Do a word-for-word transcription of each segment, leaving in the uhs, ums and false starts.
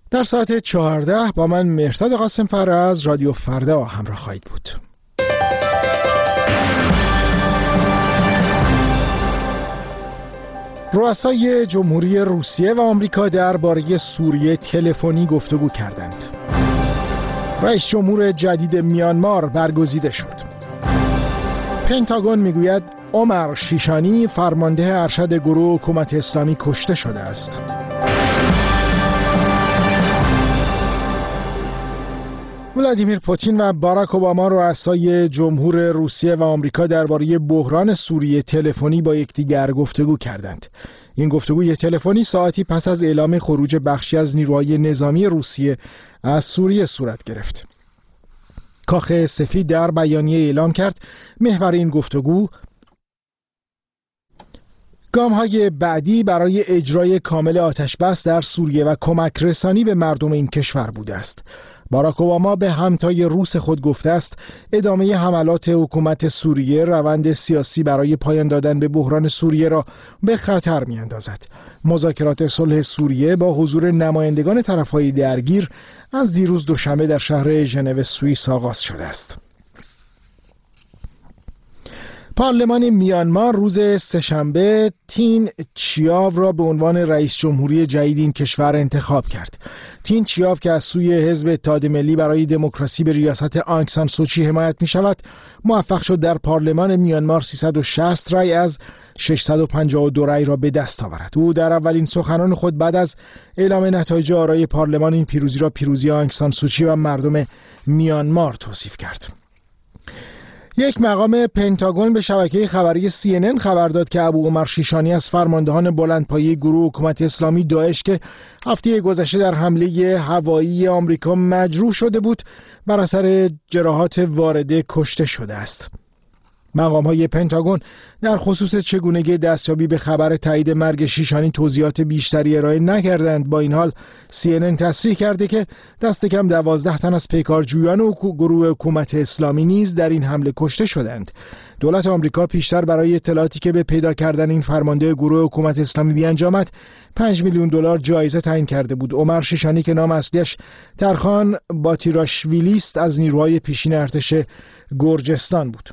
در ساعت چهارده با من مهرداد قاسم فر از رادیو فردا همراه خواهید بود. رؤسای جمهوری روسیه و آمریکا درباره سوریه تلفنی گفتگو کردند. رئیس جمهور جدید میانمار برگزیده شد. پنتاگون میگوید عمر شیشانی فرمانده ارشد گروه حکومت اسلامی کشته شده است. ولادیمیر پوتین و باراک اوباما رؤسای جمهور روسیه و آمریکا درباره بحران سوریه تلفنی با یکدیگر گفتگو کردند. این گفتگوی تلفنی ساعتی پس از اعلام خروج بخشی از نیروهای نظامی روسیه از سوریه صورت گرفت. کاخ سفید در بیانیه اعلام کرد محور این گفتگو گام‌های بعدی برای اجرای کامل آتش‌بس در سوریه و کمک رسانی به مردم این کشور بوده است. باراک اوباما به همتای روس خود گفته است ادامه حملات حکومت سوریه روند سیاسی برای پایان دادن به بحران سوریه را به خطر می‌اندازد. مذاکرات صلح سوریه با حضور نمایندگان طرف‌های درگیر از دیروز دوشنبه در شهر ژنو سوئیس آغاز شده است. پارلمان میانمار روز سه‌شنبه تین چیاو را به عنوان رئیس جمهوری جدید این کشور انتخاب کرد. تین چیاو که از سوی حزب اتحاد ملی برای دموکراسی به ریاست آنگ سان سوچی حمایت می شود، موفق شد در پارلمان میانمار سیصد و شصت رأی از ششصد و پنجاه و دو رأی را به دست آورد. او در اولین سخنان خود بعد از اعلام نتایج آرای پارلمان این پیروزی را پیروزی آنگ سان سوچی و مردم میانمار توصیف کرد. یک مقام پنتاگون به شبکه خبری سی ان ان خبر داد که ابو عمر شیشانی از فرماندهان بلندپایه گروه حکومت اسلامی داعش که هفته گذشته در حمله هوایی آمریکا مجروح شده بود بر اثر جراحات وارده کشته شده است. مقام‌های پنتاگون در خصوص چگونگی دستیابی به خبر تایید مرگ شیشانی توضیحات بیشتری ارائه نکردند. با این حال سی ان ان تصریح کرده که دست کم دوازده تن از پیکارجویان و گروه حکومت اسلامی نیز در این حمله کشته شدند. دولت آمریکا پیشتر برای اطلاعاتی که به پیدا کردن این فرمانده گروه حکومت اسلامی بیانجامد پنج میلیون دلار جایزه تعیین کرده بود. عمر شیشانی که نام اصلیش ترخان باتیراشویلی است از نیروهای پیشین ارتش گرجستان بود.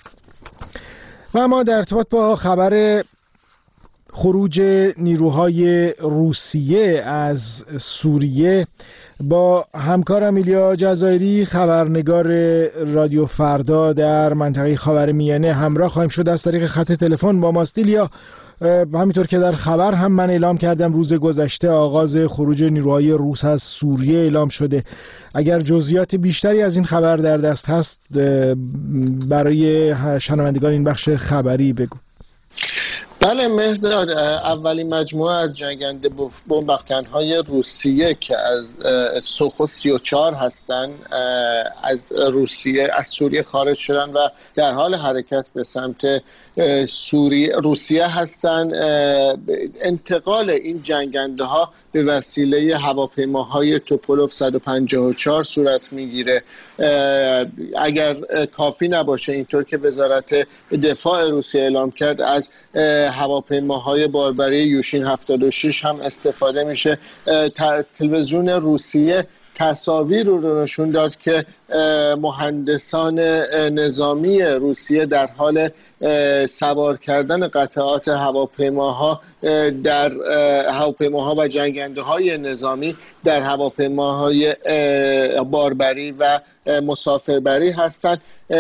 و اما در ارتباط با خبر خروج نیروهای روسیه از سوریه با همکارم ایلیا جزایری خبرنگار رادیو فردا در منطقه خاورمیانه همراه خواهیم شد. از طریق خط تلفن با ماست. ایلیا، همینطور که در خبر هم من اعلام کردم روز گذشته آغاز خروج نیروهای روس از سوریه اعلام شده. اگر جزئیات بیشتری از این خبر در دست هست برای شنوندگان این بخش خبری بگو. بله مهرداد، اولین مجموعه از جنگنده بمب افکن‌های روسیه که از سوخو سی و چهار هستند از روسیه از سوریه خارج شدن و در حال حرکت به سمت سوریه روسیه هستند. انتقال این جنگنده ها به وسیله هواپیماهای توپولوف صد و پنجاه و چهار صورت میگیره. اگر کافی نباشه، اینطور که وزارت دفاع روسیه اعلام کرد، از هواپیماهای باربری یوشین هفتاد و شش هم استفاده میشه. تلویزیون روسیه تصاویر رو نشون داد که مهندسان نظامی روسیه در حال سوار کردن قطعات هواپیماها در هواپیماها و جنگنده های نظامی در هواپیماهای باربری و مسافربری هستند.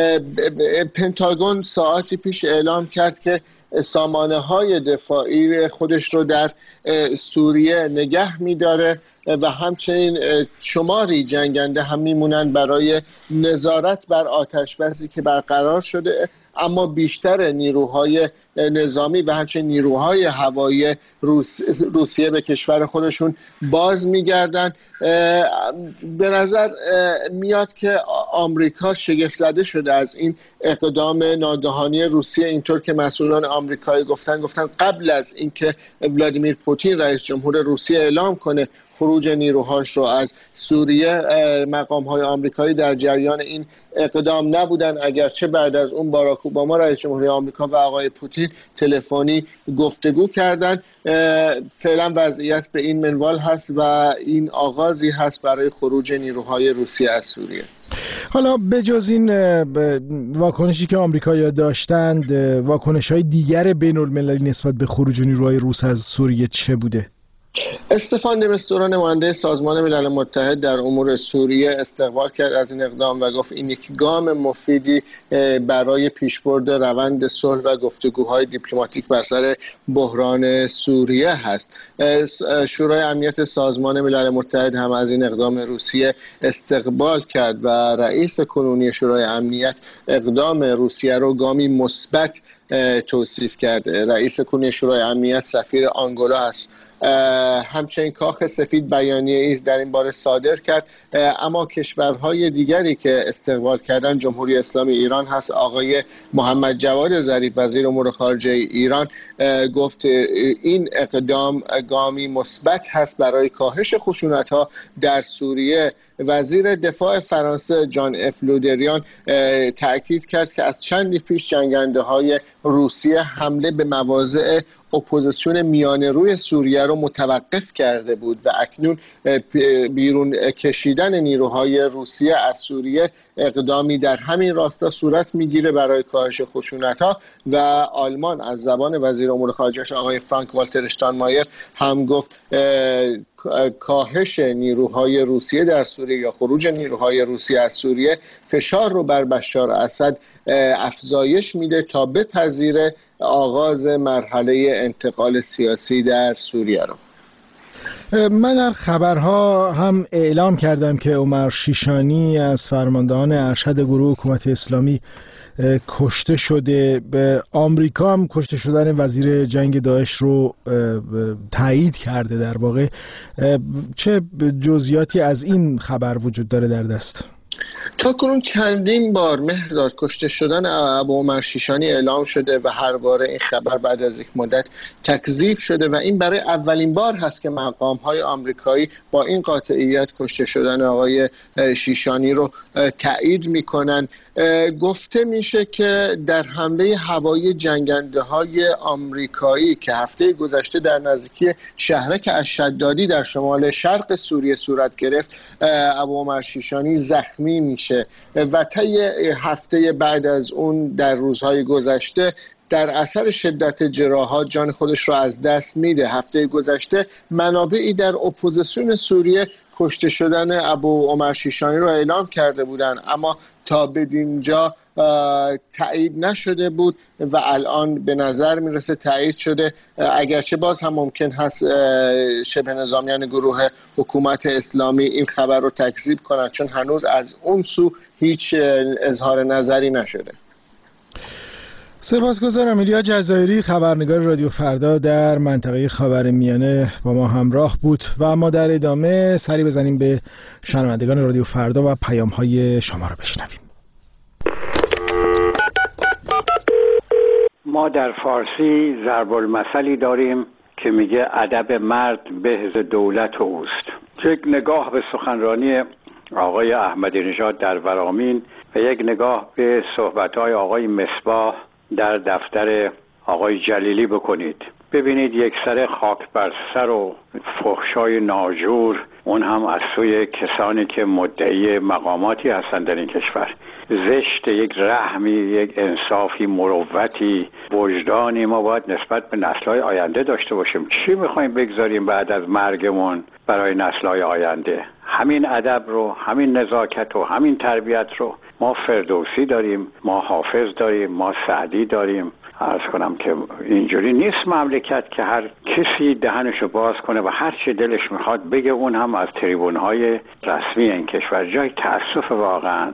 پنتاگون ساعتی پیش اعلام کرد که سامانه های دفاعی خودش رو در سوریه نگه می‌داره و همچنین شماری جنگنده هم میمونن برای نظارت بر آتش‌بسی که برقرار شده، اما بیشتر نیروهای نظامی و همچنین نیروهای هوایی روس، روسیه به کشور خودشون باز میگردن. به نظر میاد که آمریکا شگفت زده شده از این اقدام ناگهانی روسیه، اینطور که مسئولان آمریکایی گفتن گفتن قبل از اینکه ولادیمیر پوتین رئیس جمهور روسیه اعلام کنه خروج نیروهاش رو از سوریه. مقام‌های آمریکایی در جریان این اقدام نبودن، اگرچه بعد از اون باراک اوباما رئیس جمهوری آمریکا و آقای پوتین تلفنی گفتگو کردند. فعلا وضعیت به این منوال هست و این آغازی هست برای خروج نیروهای روسیه از سوریه. حالا بجز این واکنشی که آمریکایی‌ها داشتند، واکنش‌های دیگر بین‌المللی نسبت به خروج نیروهای روس از سوریه چه بوده؟ استفان د مستورا نماینده سازمان ملل متحد در امور سوریه استقبال کرد از این اقدام و گفت این یک گام مفیدی برای پیشبرد روند صلح و گفتگوهای دیپلماتیک بر سر بحران سوریه هست. شورای امنیت سازمان ملل متحد هم از این اقدام روسیه استقبال کرد و رئیس کنونی شورای امنیت اقدام روسیه رو گامی مثبت توصیف کرد. رئیس کنونی شورای امنیت سفیر آنگولا است. همچنین کاخ سفید بیانیه ای در این باره صادر کرد، اما کشورهای دیگری که استقبال کردن جمهوری اسلامی ایران هست. آقای محمد جواد ظریف وزیر امور خارجه ایران گفت این اقدام گامی مثبت هست برای کاهش خشونت‌ها در سوریه. وزیر دفاع فرانسه جان اف لودریان تأکید کرد که از چندی پیش جنگنده‌های روسیه حمله به مواضع اپوزیسیون میانه روی سوریه رو متوقف کرده بود و اکنون بیرون کشیدن نیروهای روسیه از سوریه اقدامی در همین راستا صورت میگیره برای کاهش خشونت‌ها. و آلمان از زبان وزیر امور خارجه آقای فرانک والتر اشتاینمایر هم گفت کاهش نیروهای روسیه در سوریه یا خروج نیروهای روسیه از سوریه فشار رو بر بشار اسد افزایش میده تا بپذیره آغاز مرحله انتقال سیاسی در سوریه رو. من در خبرها هم اعلام کردم که عمر شیشانی از فرماندهان ارشد گروه حکومت اسلامی کشته شده. به آمریکا هم کشته شدن وزیر جنگ داعش رو تایید کرده. در واقع چه جزئیاتی از این خبر وجود داره در دست؟ تا کنون چندین بار مهرداد کشته شدن ابو عمر شیشانی اعلام شده و هر بار این خبر بعد از یک مدت تکذیب شده و این برای اولین بار هست که مقام‌های آمریکایی با این قاطعیت کشته شدن آقای شیشانی رو تایید می‌کنن. گفته میشه که در حمله هوایی جنگنده‌های آمریکایی که هفته گذشته در نزدیکی شهرک الشدادی در شمال شرق سوریه صورت گرفت، ابو عمر شیشانی زخمی میشه و طی هفته بعد از اون در روزهای گذشته در اثر شدت جراحات جان خودش رو از دست میده. هفته گذشته منابعی در اپوزیسیون سوریه کشته شدن ابو عمر شیشانی رو اعلام کرده بودند، اما تا بدینجا تایید نشده بود و الان به نظر میرسه تایید شده، اگرچه باز هم ممکن هست شبه نظامیان گروه حکومت اسلامی این خبر رو تکذیب کنند، چون هنوز از اون سو هیچ اظهار نظری نشده. سپاسگزارم. ایلیا جزایری خبرنگار رادیو فردا در منطقه خاورمیانه با ما همراه بود و ما در ادامه سری بزنیم به شنوندگان رادیو فردا و پیام‌های شما رو بشنویم. ما در فارسی ضرب المثلی داریم که میگه ادب مرد به دولت اوست. یک نگاه به سخنرانی آقای احمدی نژاد در ورامین و یک نگاه به صحبت‌های آقای مصباح در دفتر آقای جلیلی بکنید. ببینید یک سر خاک بر سر و فحشای ناجور، اون هم از سوی کسانی که مدعی مقاماتی هستند در این کشور. زشت، یک رحمی، یک انصافی، مروتی، وجدانی ما باید نسبت به نسل‌های آینده داشته باشیم. چی می‌خوایم بگذاریم بعد از مرگمون برای نسل‌های آینده؟ همین ادب رو، همین نزاکت و همین تربیت رو ما فردوسی داریم، ما حافظ داریم، ما سعدی داریم. عرض کنم که اینجوری نیست مملکت که هر کسی دهنشو باز کنه و هر چی دلش میخواد بگه، اون هم از تریبون‌های رسمی این کشور. جای تأسف واقعاً.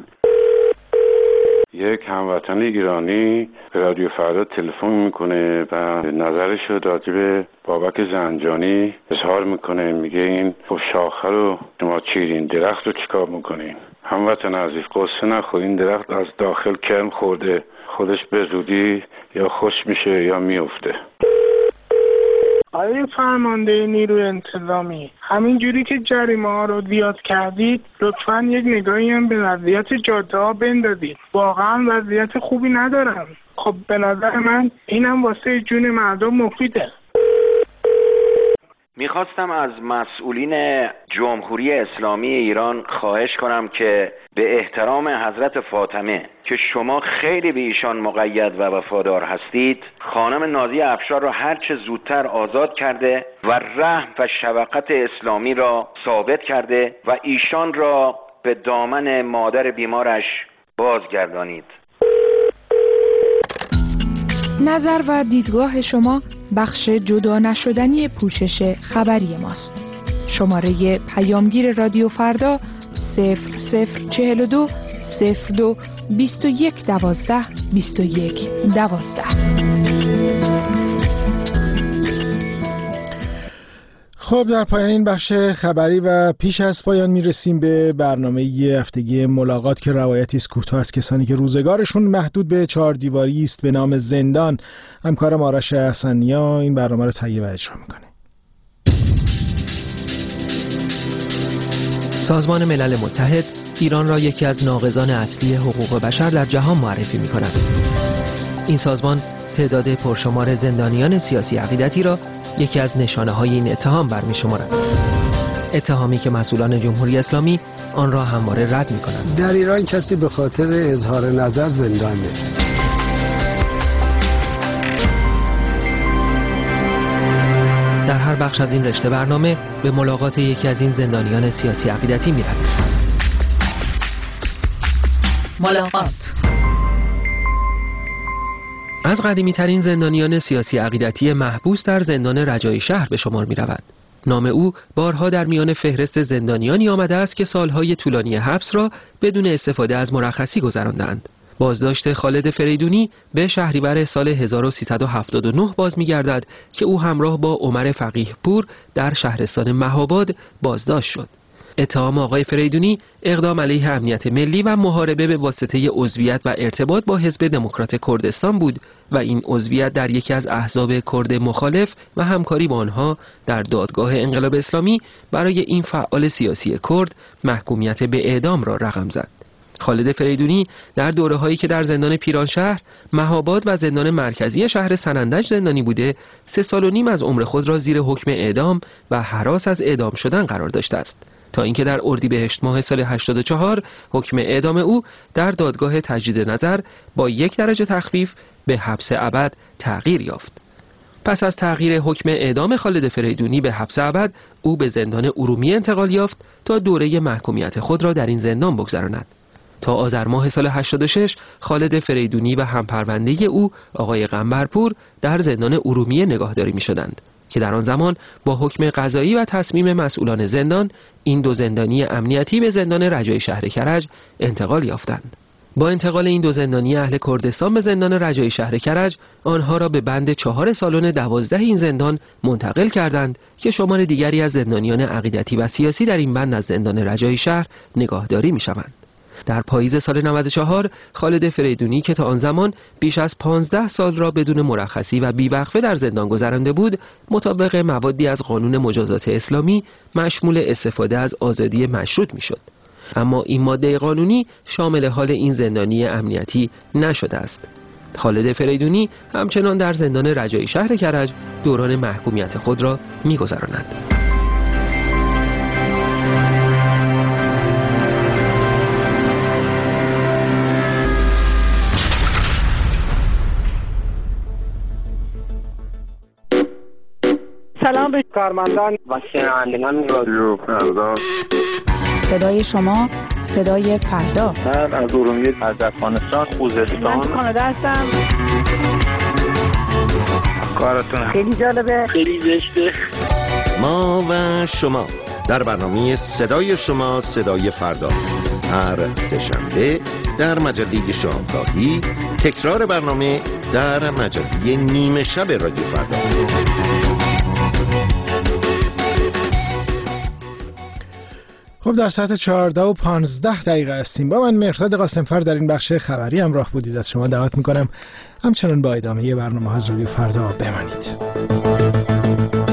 یک هموطن ایرانی به رادیو فردا تلفن میکنه و نظرش رو راجع به بابک زنجانی اظهار میکنه. میگه این شاخه رو شما چیرین، درخت رو چیکار میکنین؟ هموطن عزیز، قصه نخور، این درخت از داخل کرم خورده، خودش به زودی یا خوش میشه یا میفته. آقای فرمانده نیروی انتظامی، همین جوری که جریمه ها رو زیاد کردید لطفاً یک نگاهی هم به وضعیت جاده ها بندازید. واقعا وضعیت خوبی ندارن. خب به نظر من اینم واسه جون مردم مفیده. میخواستم از مسئولین جمهوری اسلامی ایران خواهش کنم که به احترام حضرت فاطمه که شما خیلی به ایشان مقید و وفادار هستید، خانم نازیه افشار را هر چه زودتر آزاد کرده و رحم و شفقت اسلامی را ثابت کرده و ایشان را به دامن مادر بیمارش بازگردانید. نظر و دیدگاه شما بخش جدا نشدنی پوشش خبری ماست. شماره پیامگیر رادیو فردا صفر صفر چهل و دو صفر دو بیست و یک دوازده بیست و یک دوازده. خب در پایان این بخش خبری و پیش از پایان میرسیم به برنامه هفتگی ملاقات که روایتی از کوتاه از کسانی که روزگارشون محدود به چهار دیواری است به نام زندان. همکارم آرش حسنیا این برنامه رو تهیه و اجرا میکنه. سازمان ملل متحد ایران را یکی از ناقضان اصلی حقوق بشر در جهان معرفی میکند. این سازمان تعداد پرشمار زندانیان سیاسی عقیدتی را یکی از نشانه‌های این اتهام برمی‌شمارد. اتهامی که مسئولان جمهوری اسلامی آن را همواره رد می‌کنند. در ایران کسی به خاطر اظهار نظر زندان نیست. در هر بخش از این رشته برنامه به ملاقات یکی از این زندانیان سیاسی عقیدتی می‌رویم. ملاقات از قدیمی ترین زندانیان سیاسی عقیدتی محبوس در زندان رجایی شهر به شمار می رود. نام او بارها در میان فهرست زندانیانی آمده است که سالهای طولانی حبس را بدون استفاده از مرخصی گذراندند. بازداشت خالد فریدونی به شهریور سال هزار و سیصد و هفتاد و نه باز می گردد که او همراه با عمر فقیه پور در شهرستان مهاباد بازداشت شد. اتهام آقای فریدونی اقدام علیه امنیت ملی و محاربه به واسطه عضویت و ارتباط با حزب دموکرات کردستان بود و این عضویت در یکی از احزاب کرد مخالف و همکاری با آنها در دادگاه انقلاب اسلامی برای این فعال سیاسی کرد محکومیت به اعدام را رقم زد. خالد فریدونی در دوره‌هایی که در زندان پیرانشهر، مهاباد و زندان مرکزی شهر سنندج زندانی بوده، سه سال و نیم از عمر خود را زیر حکم اعدام و هراس از اعدام شدن قرار داشته است. تا اینکه در اردیبهشت ماه سال هشتاد و چهار حکم اعدام او در دادگاه تجدید نظر با یک درجه تخفیف به حبس ابد تغییر یافت. پس از تغییر حکم اعدام خالد فریدونی به حبس ابد، او به زندان ارومیه انتقال یافت تا دوره محکومیت خود را در این زندان بگذراند. تا آذر ماه سال هشتاد و شش خالد فریدونی و همپرونده او آقای قنبرپور در زندان ارومیه نگاهداری می‌شدند که در آن زمان با حکم قضایی و تصمیم مسئولان زندان این دو زندانی امنیتی به زندان رجایی شهر کرج انتقال یافتند. با انتقال این دو زندانی اهل کردستان به زندان رجایی شهر کرج، آنها را به بند چهار سالن دوازده این زندان منتقل کردند که شمار دیگری از زندانیان عقیدتی و سیاسی در این بند از زندان رجایی شهر نگاهداری می‌شوند. در پاییز سال نود و چهار خالد فریدونی که تا آن زمان بیش از پانزده سال را بدون مرخصی و بیوقفه در زندان گذرانده بود، مطابق موادی از قانون مجازات اسلامی مشمول استفاده از آزادی مشروط میشد. اما این ماده قانونی شامل حال این زندانی امنیتی نشده است. خالد فریدونی همچنان در زندان رجایی شهر کرج دوران محکومیت خود را می‌گذراند. سلام به کارمندان و شنوندگان رادیو فردا. صدای شما صدای فردا. من از ارومیه، از افغانستان، خوزستان. من کانادا هستم. کارتون خیلی جالبه، خیلی زشته. ما و شما در برنامه صدای شما صدای فردا هر سه‌شنبه در مجله شامگاهی، تکرار برنامه در مجله نیمه شب رادیو فردا. خب در ساعت چهارده و پانزده دقیقه هستیم. با من مهرداد قاسمفر در این بخش خبری همراه بودید. از شما دعوت میکنم همچنان با ادامه برنامه از رادیو فردا بمانید.